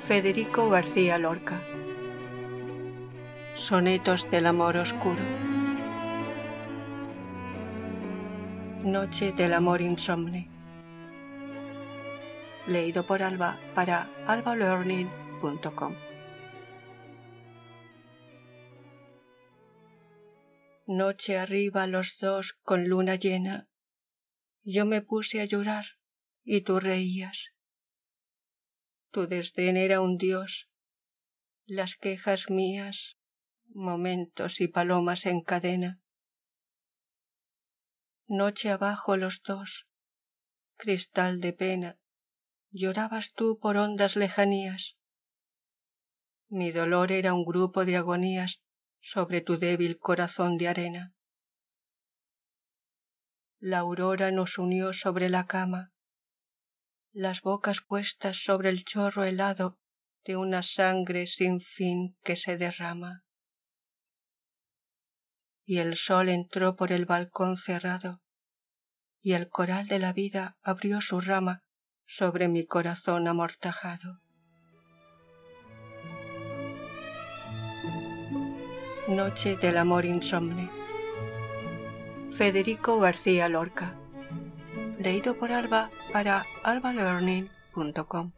Federico García Lorca. Sonetos del amor oscuro. Noche del amor insomne. Leído por Alba para albalearning.com. Noche arriba los dos con luna llena. Yo me puse a llorar y tú reías. Tu desdén era un dios, las quejas mías, momentos y palomas en cadena. Noche abajo los dos, cristal de pena, llorabas tú por hondas lejanías. Mi dolor era un grupo de agonías sobre tu débil corazón de arena. La aurora nos unió sobre la cama, las bocas puestas sobre el chorro helado de una sangre sin fin que se derrama. Y el sol entró por el balcón cerrado, y el coral de la vida abrió su rama sobre mi corazón amortajado. Noche del amor insomne. Federico García Lorca. Leído por Alba para albalearning.com.